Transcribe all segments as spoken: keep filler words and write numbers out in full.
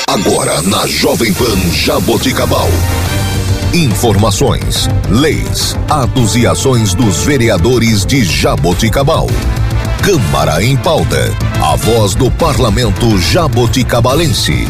Agora na Jovem Pan Jaboticabal. Informações, leis, atos e ações dos vereadores de Jaboticabal. Câmara em Pauta. A voz do Parlamento jaboticabalense.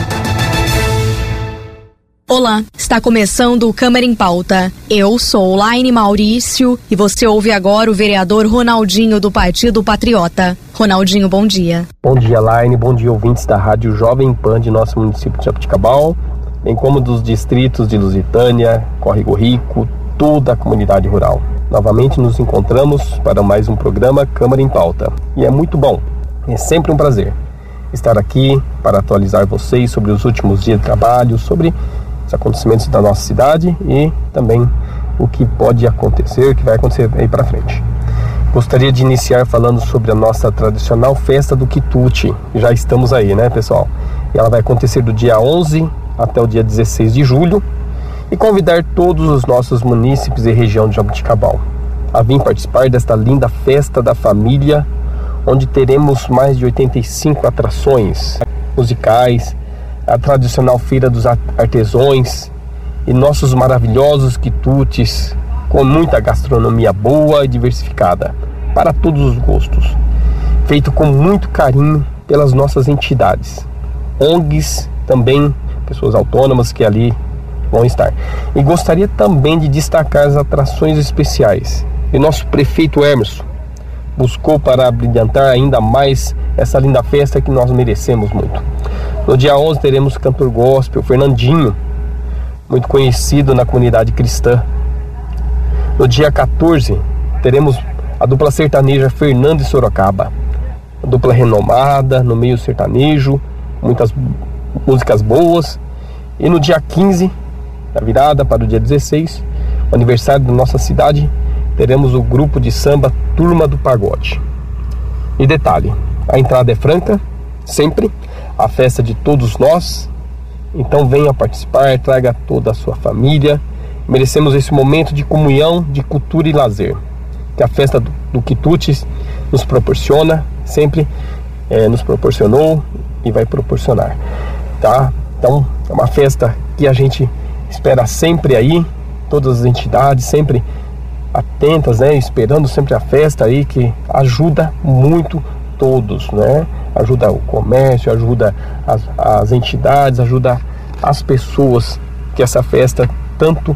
Olá, está começando o Câmara em Pauta. Eu sou Laine Maurício e você ouve agora o vereador Ronaldinho do Partido Patriota. Ronaldinho, bom dia. Bom dia, Laine, bom dia, ouvintes da Rádio Jovem Pan de nosso município de Jaboticabal, bem como dos distritos de Lusitânia, Córrego Rico, toda a comunidade rural. Novamente nos encontramos para mais um programa Câmara em Pauta. E é muito bom, é sempre um prazer estar aqui para atualizar vocês sobre os últimos dias de trabalho, sobre os acontecimentos da nossa cidade e também o que pode acontecer, o que vai acontecer aí para frente. Gostaria de iniciar falando sobre a nossa tradicional festa do quitute. Já estamos aí, né, pessoal? E ela vai acontecer do dia onze até o dia dezesseis de julho e convidar todos os nossos munícipes e região de Jaboticabal a vir participar desta linda festa da família, onde teremos mais de oitenta e cinco atrações musicais, a tradicional feira dos artesãos e nossos maravilhosos quitutes com muita gastronomia boa e diversificada para todos os gostos, feito com muito carinho pelas nossas entidades, O N Gs, também pessoas autônomas que ali vão estar. E gostaria também de destacar as atrações especiais. E nosso prefeito Emerson buscou para brilhantar ainda mais essa linda festa que nós merecemos muito. No dia onze teremos o cantor gospel Fernandinho, muito conhecido na comunidade cristã. No dia quatorze teremos a dupla sertaneja Fernando e Sorocaba, a dupla renomada no meio sertanejo, muitas músicas boas. E no dia quinze, na virada para o dia dezesseis, o aniversário da nossa cidade, teremos o grupo de samba Turma do Pagode. E detalhe, a entrada é franca, sempre, a festa de todos nós, então venha participar, traga toda a sua família. Merecemos esse momento de comunhão, de cultura e lazer, que a festa do, do quitute nos proporciona, sempre é, nos proporcionou e vai proporcionar, tá? Então, é uma festa que a gente espera sempre aí, todas as entidades sempre atentas, né? Esperando sempre a festa aí, que ajuda muito todos, né? Ajuda o comércio, ajuda as, as entidades, ajuda as pessoas que essa festa tanto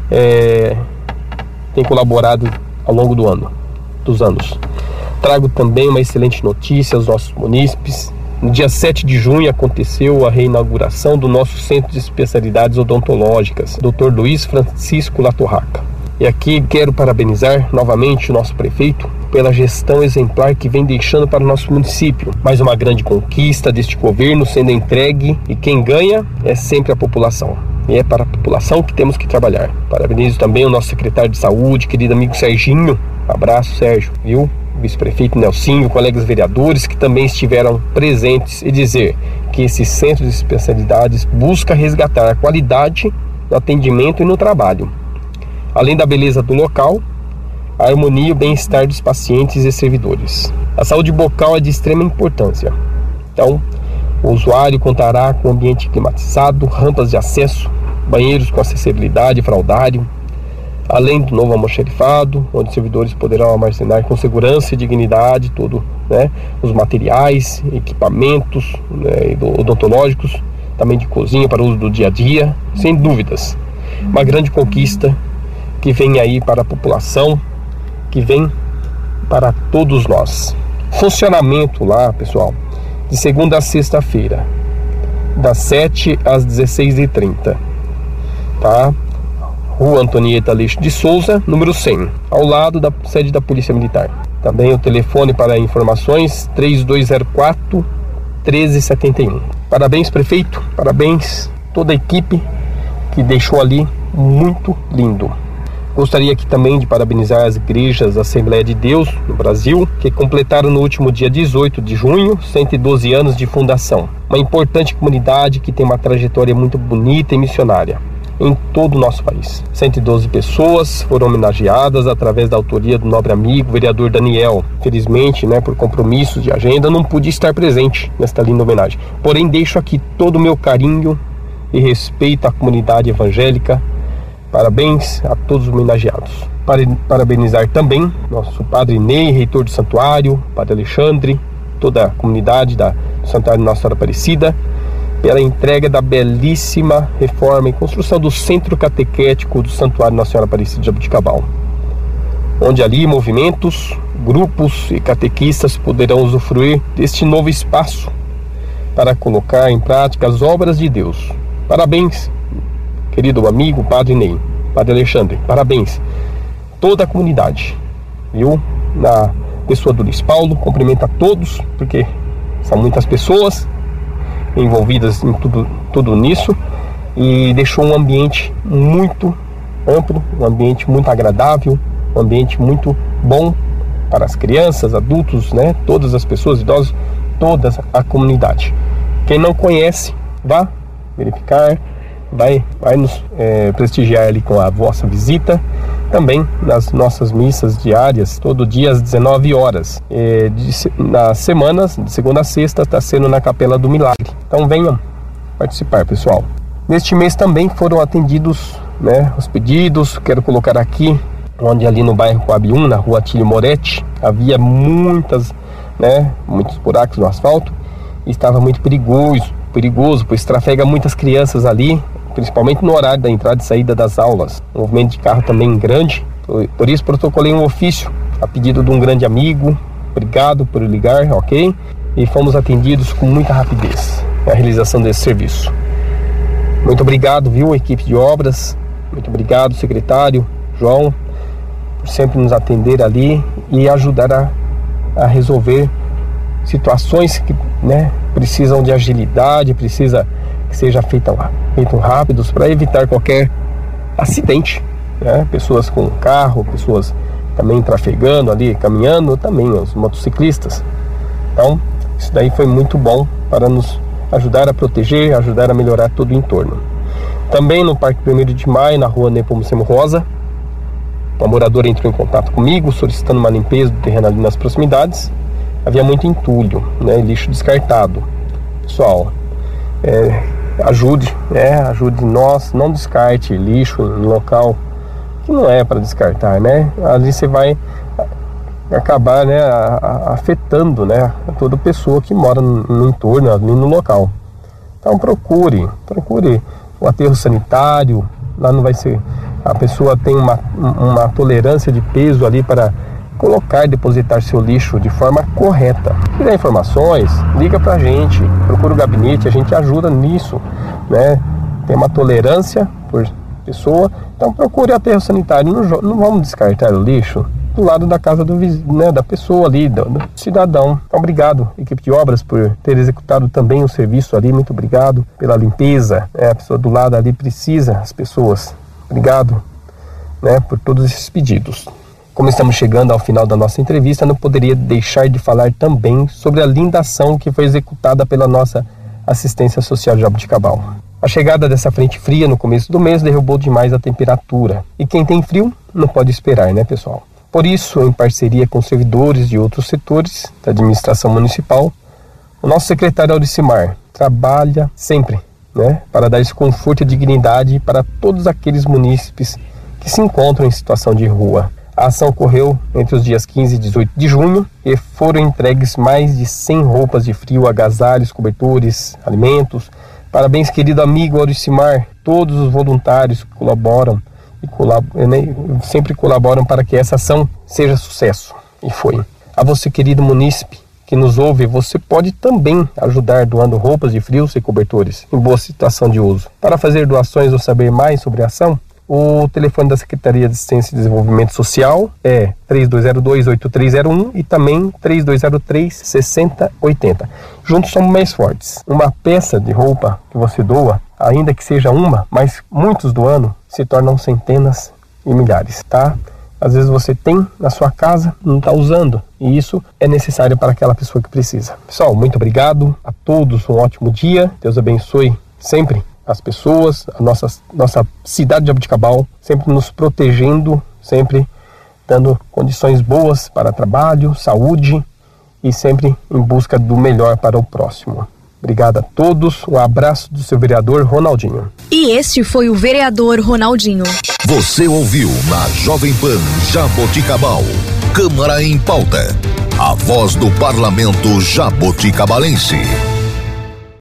é, tem colaborado ao longo do ano, dos anos. Trago também uma excelente notícia aos nossos munícipes. No dia sete de junho aconteceu a reinauguração do nosso Centro de Especialidades Odontológicas, doutor Luiz Francisco Latorraca. E aqui quero parabenizar novamente o nosso prefeito pela gestão exemplar que vem deixando para o nosso município. Mais uma grande conquista deste governo sendo entregue, e quem ganha é sempre a população. E é para a população que temos que trabalhar. Parabenizo também o nosso secretário de saúde, querido amigo Serginho. Abraço, Sérgio, viu? Vice-prefeito Nelsinho, colegas vereadores que também estiveram presentes, e dizer que esse centro de especialidades busca resgatar a qualidade no atendimento e no trabalho, além da beleza do local, a harmonia e o bem-estar dos pacientes e servidores. A saúde bucal é de extrema importância, então o usuário contará com ambiente climatizado, rampas de acesso, banheiros com acessibilidade e fraldário, além do novo almoxarifado, onde os servidores poderão armazenar com segurança e dignidade tudo, né, os materiais, equipamentos, né, odontológicos, também de cozinha para uso do dia a dia, sem dúvidas. Uma grande conquista que vem aí para a população, que vem para todos nós. Funcionamento lá, pessoal, de segunda a sexta-feira, das sete às dezesseis e trinta, tá? Rua Antonieta Leixo de Souza, número cem, ao lado da sede da Polícia Militar. Também o telefone para informações três dois zero quatro, um três sete um. Parabéns, prefeito, parabéns toda a equipe que deixou ali muito lindo. Gostaria aqui também de parabenizar as igrejas da Assembleia de Deus no Brasil, que completaram no último dia dezoito de junho cento e doze anos de fundação. Uma importante comunidade que tem uma trajetória muito bonita e missionária. em todo o nosso país. cento e doze pessoas foram homenageadas através da autoria do nobre amigo, vereador Daniel. Felizmente, né, por compromissos de agenda, não pude estar presente nesta linda homenagem. Porém, deixo aqui todo o meu carinho e respeito à comunidade evangélica. Parabéns a todos os homenageados. Parabenizar também nosso padre Ney, reitor do santuário, padre Alexandre, toda a comunidade da, do Santuário Nossa Senhora Aparecida, pela entrega da belíssima reforma e construção do Centro Catequético do Santuário Nossa Senhora Aparecida de Jaboticabal, onde ali movimentos, grupos e catequistas poderão usufruir deste novo espaço para colocar em prática as obras de Deus. Parabéns, querido amigo Padre Ney, Padre Alexandre, parabéns. Toda a comunidade, viu? Na pessoa do Luiz Paulo, cumprimenta a todos, porque são muitas pessoas envolvidas em tudo, tudo nisso, e deixou um ambiente muito amplo, um ambiente muito agradável, um ambiente muito bom para as crianças, adultos, né? Todas as pessoas, idosos, toda a comunidade. Quem não conhece, vá verificar, vai, vai nos é, prestigiar ali com a vossa visita. Também nas nossas missas diárias, todo dia às dezenove horas. É, de, nas semanas, de segunda a sexta, está sendo na Capela do Milagre. Então venham participar, pessoal. Neste mês também foram atendidos, né, os pedidos. Quero colocar aqui, onde ali no bairro Coab um, na rua Atílio Moretti, havia muitas, né, muitos buracos no asfalto. E estava muito perigoso, perigoso, pois trafega muitas crianças ali, principalmente no horário da entrada e saída das aulas. O movimento de carro também grande, por isso protocolei um ofício a pedido de um grande amigo. Obrigado por ligar, ok? E fomos atendidos com muita rapidez na realização desse serviço. Muito obrigado, viu, equipe de obras. Muito obrigado, secretário João, por sempre nos atender ali e ajudar a, a resolver situações que, né, precisam de agilidade, precisa que seja feita feitos rápidos para evitar qualquer acidente, né? Pessoas com carro, pessoas também trafegando ali, caminhando, também os motociclistas. Então, isso daí foi muito bom para nos ajudar a proteger, ajudar a melhorar todo o entorno. Também no Parque primeiro de Maio, na rua Nepomucemo Rosa, uma moradora entrou em contato comigo, solicitando uma limpeza do terreno ali nas proximidades. Havia muito entulho, né, lixo descartado. Pessoal, é, ajude, é, ajude nós, não descarte lixo em local que não é para descartar, né? Ali você vai acabar, né, a, a, afetando, né, toda pessoa que mora no, no entorno, ali no local. Então procure, procure o aterro sanitário. Lá não vai ser, a pessoa tem uma, uma tolerância de peso ali para colocar e depositar seu lixo de forma correta. Se quiser informações, liga pra gente, procura o gabinete, a gente ajuda nisso, né? Tem uma tolerância por pessoa, então procure aterro sanitário. Não, não vamos descartar o lixo do lado da casa do vizinho, né, da pessoa ali, do, do cidadão. Então, obrigado, equipe de obras, por ter executado também o serviço ali. Muito obrigado pela limpeza, né? A pessoa do lado ali precisa, as pessoas. Obrigado, né, por todos esses pedidos. Como estamos chegando ao final da nossa entrevista, não poderia deixar de falar também sobre a linda ação que foi executada pela nossa assistência social de Jaboticabal. A chegada dessa frente fria no começo do mês derrubou demais a temperatura. E quem tem frio não pode esperar, né, pessoal? Por isso, em parceria com servidores de outros setores da administração municipal, o nosso secretário Auricimar trabalha sempre, né, para dar esse conforto e dignidade para todos aqueles munícipes que se encontram em situação de rua. A ação ocorreu entre os dias quinze e dezoito de junho e foram entregues mais de cem roupas de frio, agasalhos, cobertores, alimentos. Parabéns, querido amigo Auricimar, todos os voluntários que colaboram e colab né, sempre colaboram para que essa ação seja sucesso. E foi. A você, querido munícipe que nos ouve, você pode também ajudar doando roupas de frio e cobertores em boa situação de uso. Para fazer doações ou saber mais sobre a ação, o telefone da Secretaria de Assistência e Desenvolvimento Social é três dois zero dois, oito três zero um e também três dois zero três, seis zero oito zero. Juntos somos mais fortes. Uma peça de roupa que você doa, ainda que seja uma, mas muitos doando, se tornam centenas e milhares, tá? Às vezes você tem na sua casa, não está usando, e isso é necessário para aquela pessoa que precisa. Pessoal, muito obrigado a todos, um ótimo dia, Deus abençoe sempre as pessoas, a nossa, nossa cidade de Jaboticabal, sempre nos protegendo, sempre dando condições boas para trabalho, saúde e sempre em busca do melhor para o próximo. Obrigado a todos, um abraço do seu vereador Ronaldinho. E este foi o vereador Ronaldinho. Você ouviu na Jovem Pan Jaboticabal, Câmara em Pauta, a voz do Parlamento Jaboticabalense.